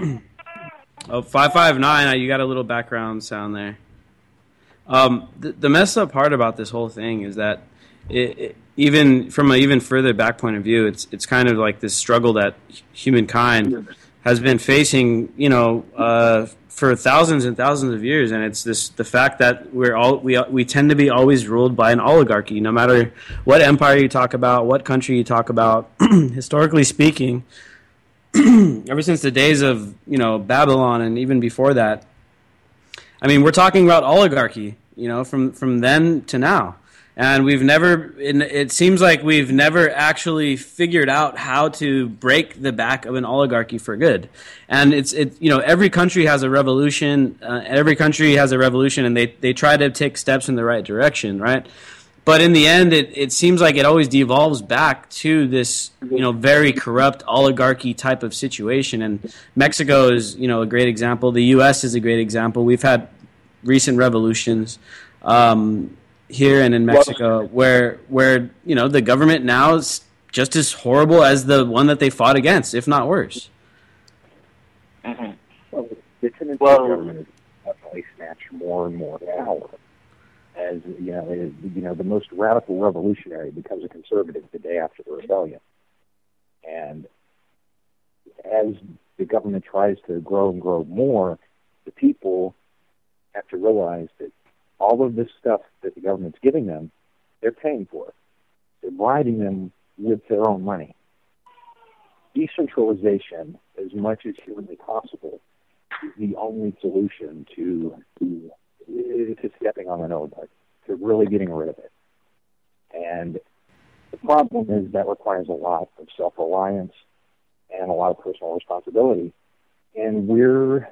oh, five five nine, you got a little background sound there. Um, the, the messed up part about this whole thing is that it, it, even from an even further back point of view, it's it's kind of like this struggle that humankind has been facing, you know, uh, for thousands and thousands of years, and it's this the fact that we're all we we tend to be always ruled by an oligarchy, no matter what empire you talk about, what country you talk about. Historically speaking, ever since the days of, you know, Babylon and even before that, I mean, we're talking about oligarchy, you know, from from then to now. And we've never, it seems like we've never actually figured out how to break the back of an oligarchy for good. And it's, it, you know, every country has a revolution, uh, every country has a revolution, and they, they try to take steps in the right direction, right? But in the end, it, it seems like it always devolves back to this, you know, very corrupt oligarchy type of situation. And Mexico is, you know, a great example. The U S is a great example. We've had recent revolutions, um, here and in Mexico, where where you know the government now is just as horrible as the one that they fought against, if not worse. Mm-hmm. Well, the tendency well, of government is definitely snatch more and more power. As you know, it, you know, the most radical revolutionary becomes a conservative the day after the rebellion, and as the government tries to grow and grow more, the people have to realize that all of this stuff that the government's giving them, they're paying for it. They're bribing them with their own money. Decentralization, as much as humanly possible, is the only solution to, to, to stepping on an oligarch, to really getting rid of it. And the problem is that requires a lot of self-reliance and a lot of personal responsibility. And we're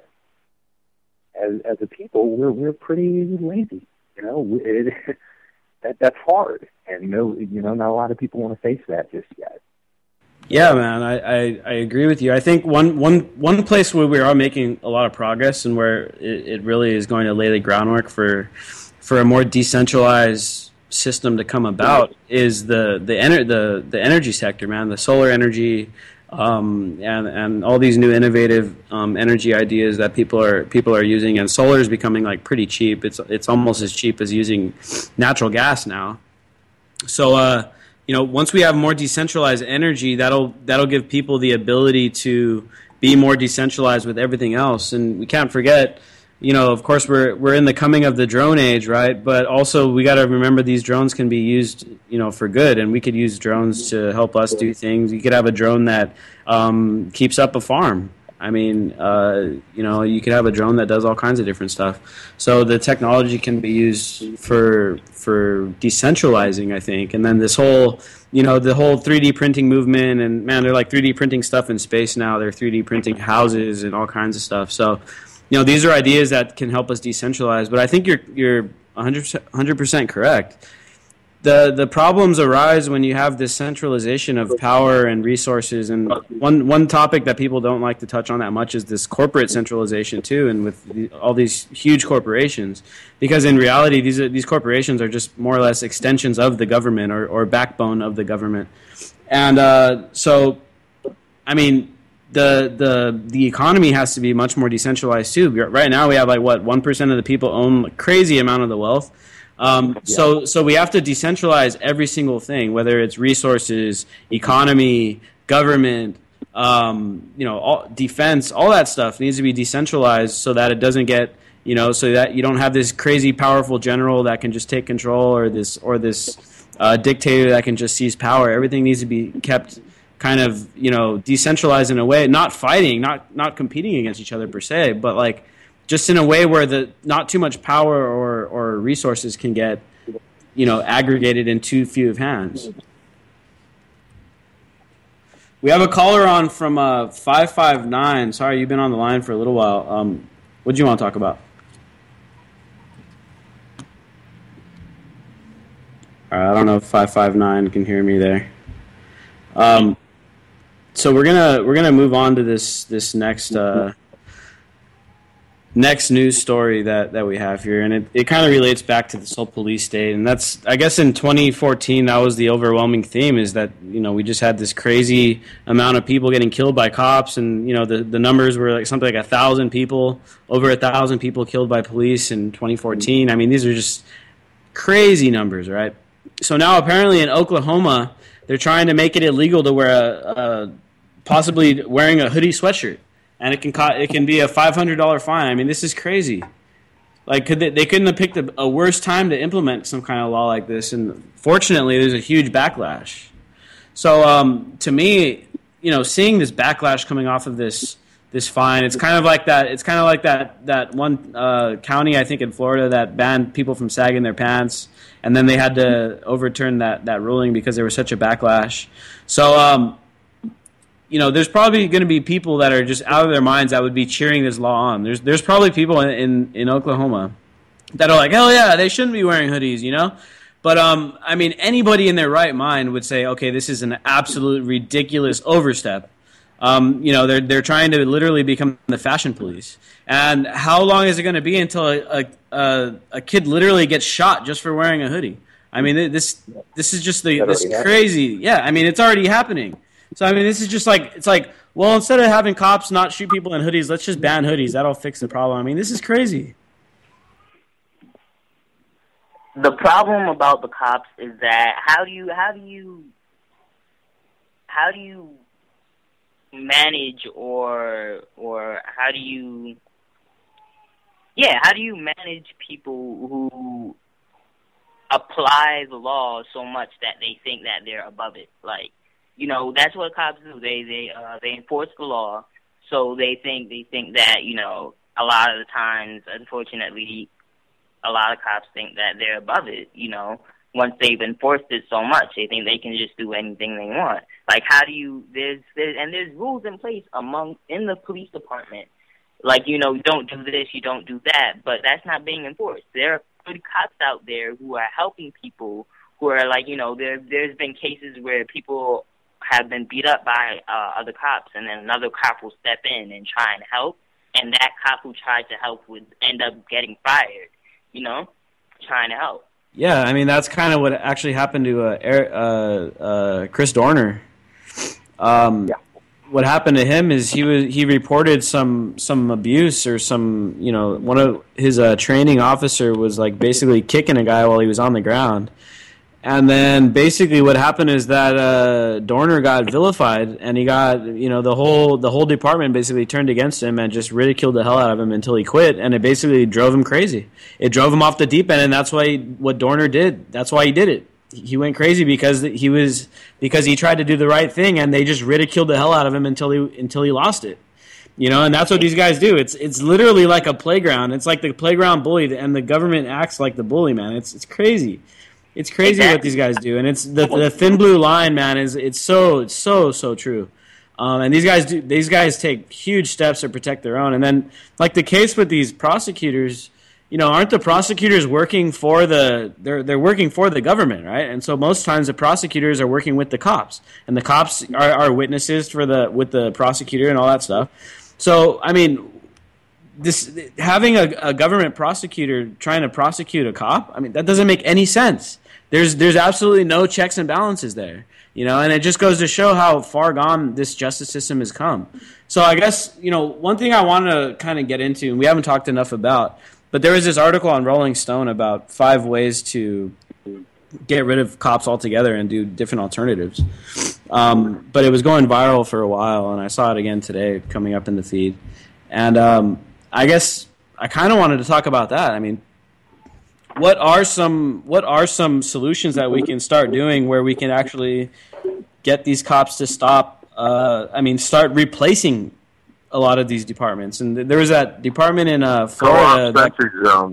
As, as a people, we're we're pretty lazy, you know. It, that that's hard, and no, you know, not a lot of people want to face that just yet. Yeah, man, I, I, I agree with you. I think one, one, one place where we are making a lot of progress and where it, it really is going to lay the groundwork for for a more decentralized system to come about is the the ener- the the energy sector, man. The solar energy. Um, and and all these new innovative um, energy ideas that people are people are using, and solar is becoming like pretty cheap. It's it's almost as cheap as using natural gas now. So uh, you know, once we have more decentralized energy, that'll that'll give people the ability to be more decentralized with everything else. And we can't forget, you know, of course, we're we're in the coming of the drone age, right? But also we got to remember these drones can be used, you know, for good, and we could use drones to help us do things. You could have a drone that um, keeps up a farm, I mean, uh, you know, you could have a drone that does all kinds of different stuff. So the technology can be used for for decentralizing, I think. And then this whole, you know, the whole three D printing movement, and man, they're like three D printing stuff in space now. They're three D printing houses and all kinds of stuff. So, you know, these are ideas that can help us decentralize. But I think you're you're one hundred percent correct. The the problems arise when you have this centralization of power and resources, and one one topic that people don't like to touch on that much is this corporate centralization too, and with the, all these huge corporations, because in reality these are, these corporations are just more or less extensions of the government or, or backbone of the government, and uh, so I mean the the the economy has to be much more decentralized too. Right now we have like what one percent of the people own a crazy amount of the wealth. Um, yeah. So, so we have to decentralize every single thing, whether it's resources, economy, government, um, you know, all, defense, all that stuff needs to be decentralized so that it doesn't get, you know, so that you don't have this crazy powerful general that can just take control, or this, or this uh, dictator that can just seize power. Everything needs to be kept kind of, you know, decentralized in a way, not fighting, not not competing against each other per se, but like, just in a way where the not too much power or, or resources can get, you know, aggregated in too few of hands. We have a caller on from uh, five five nine. Sorry, you've been on the line for a little while. Um, what do you want to talk about? All right, I don't know if five five nine can hear me there. Um, so we're gonna we're gonna move on to this this next. Uh, Next news story that, that we have here, and it, it kind of relates back to this whole police state, and that's, I guess in twenty fourteen, that was the overwhelming theme, is that, you know, we just had this crazy amount of people getting killed by cops, and, you know, the, the numbers were like something like a thousand people, over a thousand people killed by police in twenty fourteen. I mean, these are just crazy numbers, right? So now apparently in Oklahoma, they're trying to make it illegal to wear a, a possibly wearing a hoodie sweatshirt. And it can co- it can be a five hundred dollars fine. I mean, this is crazy. Like, could they, they couldn't have picked a, a worse time to implement some kind of law like this. And fortunately, there's a huge backlash. So, um, to me, you know, seeing this backlash coming off of this this fine, it's kind of like that. It's kind of like that that one uh, county, I think, in Florida that banned people from sagging their pants, and then they had to overturn that that ruling because there was such a backlash. So. Um, You know, there's probably going to be people that are just out of their minds that would be cheering this law on. There's there's probably people in, in, in Oklahoma that are like, hell yeah, they shouldn't be wearing hoodies, you know? But, um, I mean, anybody in their right mind would say, okay, this is an absolute ridiculous overstep. Um, you know, they're they're trying to literally become the fashion police. And how long is it going to be until a, a, a kid literally gets shot just for wearing a hoodie? I mean, this this is just the this crazy. Yeah, I mean, it's already happening. So, I mean, this is just like, it's like, well, instead of having cops not shoot people in hoodies, let's just ban hoodies. That'll fix the problem. I mean, this is crazy. The problem about the cops is that how do you, how do you, how do you manage or, or how do you, yeah, how do you manage people who apply the law so much that they think that they're above it? Like, you know, that's what cops do. They they uh, they enforce the law, so they think they think that, you know, a lot of the times, unfortunately, a lot of cops think that they're above it. You know, once they've enforced it so much, they think they can just do anything they want. Like, how do you? There's there's and there's rules in place among in the police department. Like, you know, you don't do this, you don't do that, but that's not being enforced. There are good cops out there who are helping people who are like, you know, there there's been cases where people have been beat up by uh, other cops, and then another cop will step in and try and help, and that cop who tried to help would end up getting fired, you know, trying to help. Yeah, I mean, that's kind of what actually happened to uh, Eric, uh, uh, Chris Dorner. Um, yeah. What happened to him is he was he reported some some abuse or some, you know, one of his uh, training officer was like basically kicking a guy while he was on the ground. And then basically what happened is that uh, Dorner got vilified, and he got, you know, the whole the whole department basically turned against him and just ridiculed the hell out of him until he quit, and it basically drove him crazy. It drove him off the deep end, and that's why he, what Dorner did. That's why he did it. He went crazy because he was because he tried to do the right thing, and they just ridiculed the hell out of him until he until he lost it. You know, and that's what these guys do. It's it's literally like a playground. It's like the playground bully, and the government acts like the bully, man. It's it's crazy. It's crazy what these guys do, and it's the the thin blue line, man. Is it's so it's so so true. Um, and these guys do these guys take huge steps to protect their own. And then, like the case with these prosecutors, you know, aren't the prosecutors working for the they're they're working for the government, right? And so most times the prosecutors are working with the cops, and the cops are, are witnesses for the with the prosecutor and all that stuff. So, I mean, this having a, a government prosecutor trying to prosecute a cop, I mean, that doesn't make any sense. There's there's absolutely no checks and balances there, you know, and it just goes to show how far gone this justice system has come. So I guess, you know, one thing I want to kind of get into, and we haven't talked enough about, but there was this article on Rolling Stone about five ways to get rid of cops altogether and do different alternatives. Um, but it was going viral for a while, and I saw it again today coming up in the feed. And um, I guess I kind of wanted to talk about that. I mean, what are some what are some solutions that we can start doing where we can actually get these cops to stop, uh, I mean, start replacing a lot of these departments? And there was that department in uh, Florida. That, zone.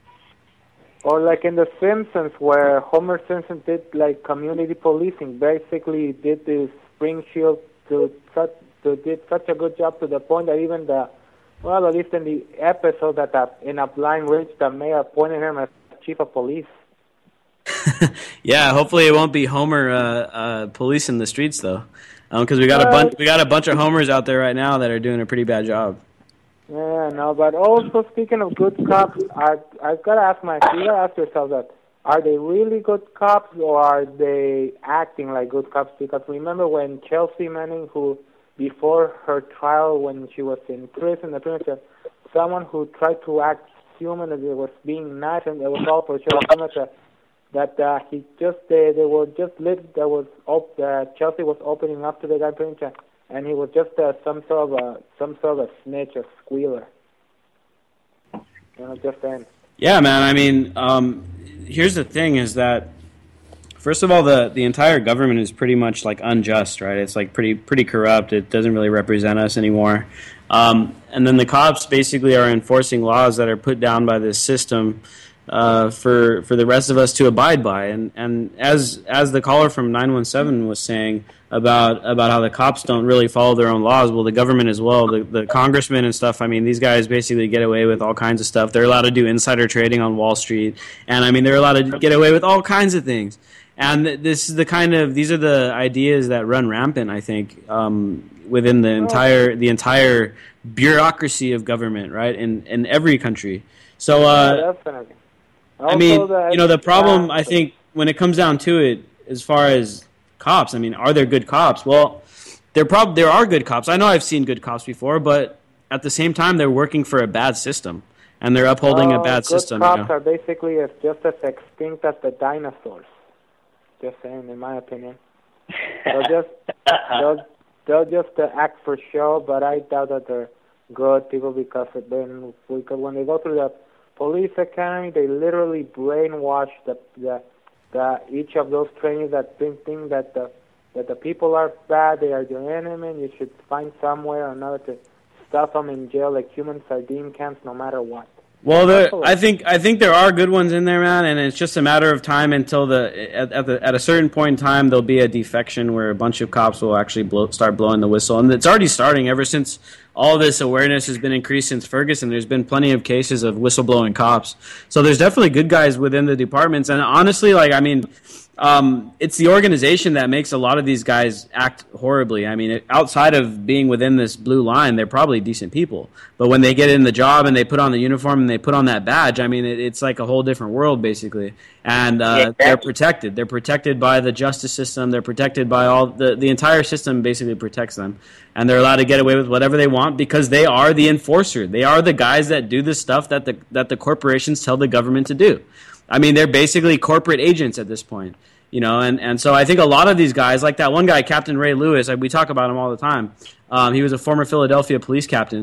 Or like in The Simpsons, where Homer Simpson did like community policing, basically did this spring shield to such to did such a good job to the point that even the, well, at least in the episode that the, in a blind ridge, the mayor appointed him as chief of police. Yeah, hopefully it won't be Homer uh, uh, policing the streets though, because um, we got a bunch we got a bunch of Homers out there right now that are doing a pretty bad job. Yeah, no, but also speaking of good cops, I I've got to ask myself, you got to ask yourself that, are they really good cops or are they acting like good cops? Because remember when Chelsea Manning, who before her trial when she was in prison, the pretty much someone who tried to act human and it was being nice and it was all for sure pretty much a, that uh, he just they they were just lit. There was op- uh, Chelsea was opening up to the guy pretty much. And he was just uh, some sort of a some sort of a snitch, a squealer. You know, just saying. Yeah, man. I mean, um, here's the thing: is that first of all, the the entire government is pretty much like unjust, right? It's like pretty pretty corrupt. It doesn't really represent us anymore. Um, and then the cops basically are enforcing laws that are put down by this system uh, for for the rest of us to abide by. And and as as the caller from nine one seven was saying about about how the cops don't really follow their own laws, well, the government as well, the, the congressmen and stuff, I mean, these guys basically get away with all kinds of stuff. They're allowed to do insider trading on Wall Street, and I mean, they're allowed to get away with all kinds of things. And this is the kind of, these are the ideas that run rampant, I think, um, within the entire the entire bureaucracy of government, right, in, in every country. So, uh, I mean, you know, the problem, I think, when it comes down to it, as far as cops, I mean, are there good cops? Well, there prob- there are good cops. I know I've seen good cops before, but at the same time, they're working for a bad system, and they're upholding oh, a bad good system. Good cops you know? are basically as, just as extinct as the dinosaurs. Just saying, in my opinion. They'll just they'll, they'll just uh, act for show, but I doubt that they're good people because then because when they go through the police academy, they literally brainwash the the. The, each of those trainees that think, think that the that the people are bad, they are your enemy, and you should find somewhere or another to stuff them in jail like human sardine cans, no matter what. Well, there, I think I think there are good ones in there, man, and it's just a matter of time until the at at, the, at a certain point in time there'll be a defection where a bunch of cops will actually blow, start blowing the whistle, and it's already starting ever since all this awareness has been increased since Ferguson. There's been plenty of cases of whistleblowing cops, so there's definitely good guys within the departments, and honestly, like I mean. Um, it's the organization that makes a lot of these guys act horribly. I mean, it, outside of being within this blue line, they're probably decent people. But when they get in the job and they put on the uniform and they put on that badge, I mean, it, it's like a whole different world, basically. And uh, yeah, they're protected. They're protected by the justice system. They're protected by all the the entire system. Basically protects them, and they're allowed to get away with whatever they want because they are the enforcer. They are the guys that do the stuff that the that the corporations tell the government to do. I mean, they're basically corporate agents at this point, you know, and, and so I think a lot of these guys, like that one guy, Captain Ray Lewis, we talk about him all the time. Um, he was a former Philadelphia police captain,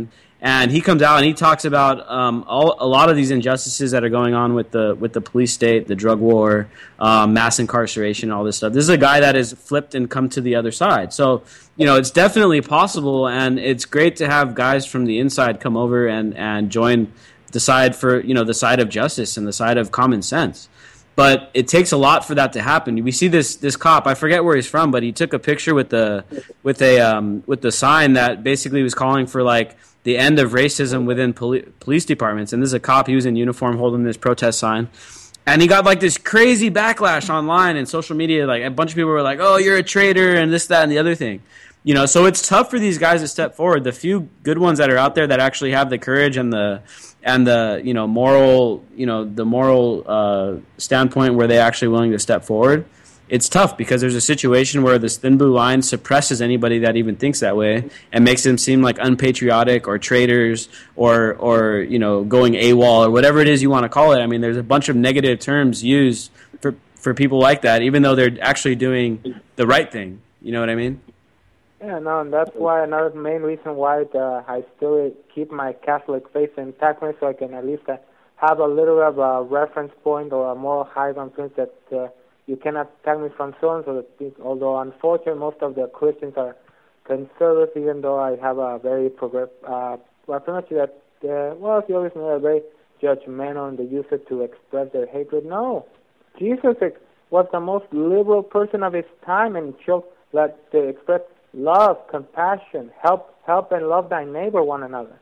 And he comes out and he talks about um, all, a lot of these injustices that are going on with the with the police state, the drug war, um, mass incarceration, all this stuff. This is a guy that has flipped and come to the other side. So, you know, it's definitely possible, and it's great to have guys from the inside come over and, and join the side for, you know, the side of justice and the side of common sense. But it takes a lot for that to happen. We see this this cop. I forget where he's from, but he took a picture with the with a um, with the sign that basically was calling for like the end of racism within poli- police departments. And this is a cop. He was in uniform holding this protest sign. And he got like this crazy backlash online and social media. Like a bunch of people were like, oh, you're a traitor and this, that, and the other thing. You know, so it's tough for these guys to step forward. The few good ones that are out there that actually have the courage and the and the, you know, moral, you know, the moral uh, standpoint where they're actually willing to step forward. It's tough because there's a situation where this thin blue line suppresses anybody that even thinks that way and makes them seem like unpatriotic or traitors or, or you know, going AWOL or whatever it is you want to call it. I mean, there's a bunch of negative terms used for, for people like that, even though they're actually doing the right thing. You know what I mean? Yeah, no, and that's why another main reason why the, I still keep my Catholic faith intact, so I can at least uh, have a little of a reference point or a moral high ground point that uh, you cannot tell me from so and so. Although unfortunately most of the Christians are conservative, even though I have a very progressive, uh, well, pretty much that, uh, well, you always know, they're very judgmental and they use it to express their hatred. No, Jesus was the most liberal person of his time and showed that to express love, compassion, help, help and love thy neighbor one another.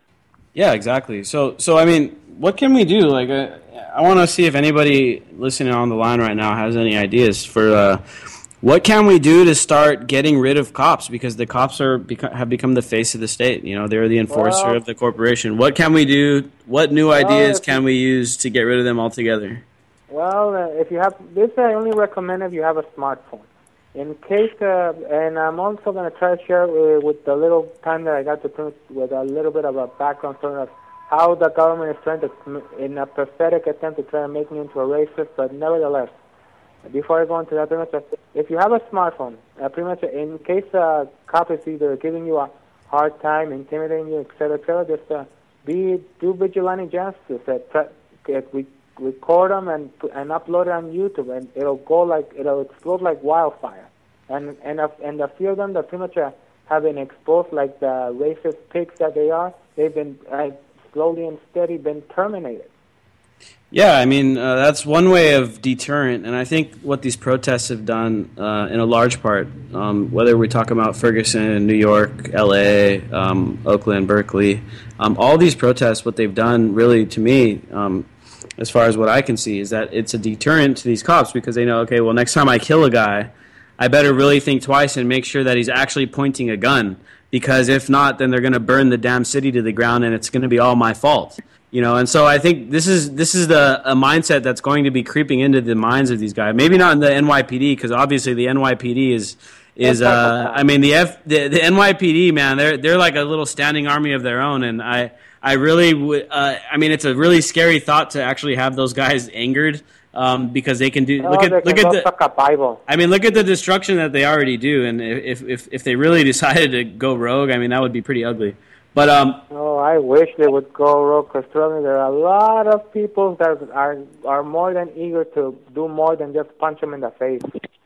Yeah, exactly. So, so I mean, what can we do? Like, uh, I want to see if anybody listening on the line right now has any ideas for uh, what can we do to start getting rid of cops, because the cops are beco- have become the face of the state. You know, they're the enforcer well, of the corporation. What can we do? What new well, ideas can we use to get rid of them altogether? Well, uh, if you have this, I only recommend if you have a smartphone. In case, uh, and I'm also going to try to share uh, with the little time that I got to print with a little bit of a background story of how the government is trying to, in a pathetic attempt to try to make me into a racist, but nevertheless, before I go into that, pretty much, if you have a smartphone, uh, pretty much in case a cop is either giving you a hard time, intimidating you, et cetera, et cetera, just uh, be, do vigilante justice. Uh, try, we record them and and upload it on YouTube, and it'll go like it'll explode like wildfire. And and a, and a few of them that pretty much uh, have been exposed, like the racist pigs that they are, they've been uh, slowly and steady been terminated. Yeah, I mean uh, that's one way of deterrent, and I think what these protests have done, uh, in a large part, um, whether we talk about Ferguson, New York, L A, um, Oakland, Berkeley, um, all these protests, what they've done, really, to me. Um, as far as what I can see, is that it's a deterrent to these cops because they know, okay, well, next time I kill a guy, I better really think twice and make sure that he's actually pointing a gun, because if not, then they're going to burn the damn city to the ground and it's going to be all my fault. You know, and so I think this is this is the a mindset that's going to be creeping into the minds of these guys. Maybe not in the N Y P D, because obviously the N Y P D is is uh I mean the F the, the N Y P D, man, they're they're like a little standing army of their own, and I I really would uh, I mean it's a really scary thought to actually have those guys angered, um, because they can do oh, look at look at the a Bible. I mean look at the destruction that they already do, and if if if they really decided to go rogue, I mean that would be pretty ugly. But um oh, I wish they would go rogue, because trust me, there are a lot of people that are are more than eager to do more than just punch them in the face.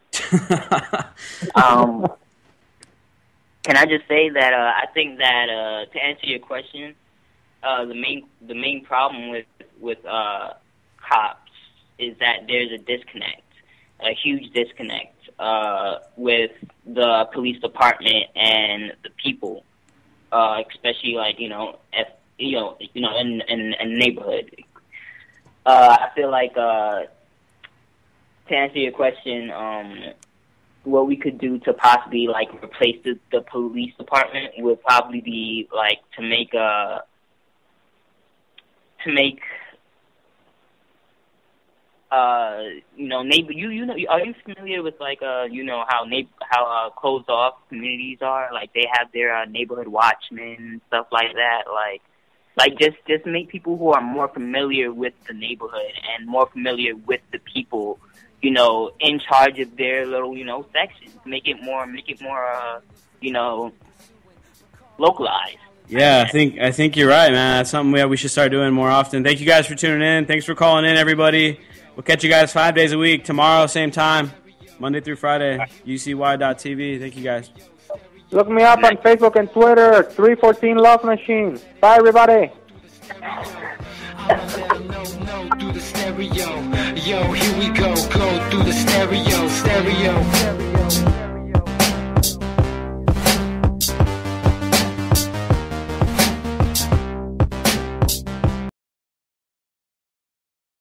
um, can I just say that uh, I think that uh, to answer your question, uh, the main the main problem with with uh, cops is that there's a disconnect, a huge disconnect uh, with the police department and the people, uh, especially like you know, if, you know, you know, in in, in neighborhood. Uh, I feel like. Uh, To answer your question, um, what we could do to possibly like replace the, the police department would probably be like to make a to make uh you know neighbor you you know are you familiar with like uh you know how neighbor how uh, closed off communities are, like they have their uh, neighborhood watchmen and stuff like that, like. Like, just, just make people who are more familiar with the neighborhood and more familiar with the people, you know, in charge of their little, you know, sections. Make it more, make it more, uh, you know, localized. Yeah, I think I think you're right, man. That's something we we should start doing more often. Thank you guys for tuning in. Thanks for calling in, everybody. We'll catch you guys five days a week. Tomorrow, same time, Monday through Friday, U C Y dot T V. Thank you guys. Look me up on Facebook and Twitter, three fourteen Love Machine. Bye, everybody. Do the stereo, yo, here we go, go through the stereo, stereo.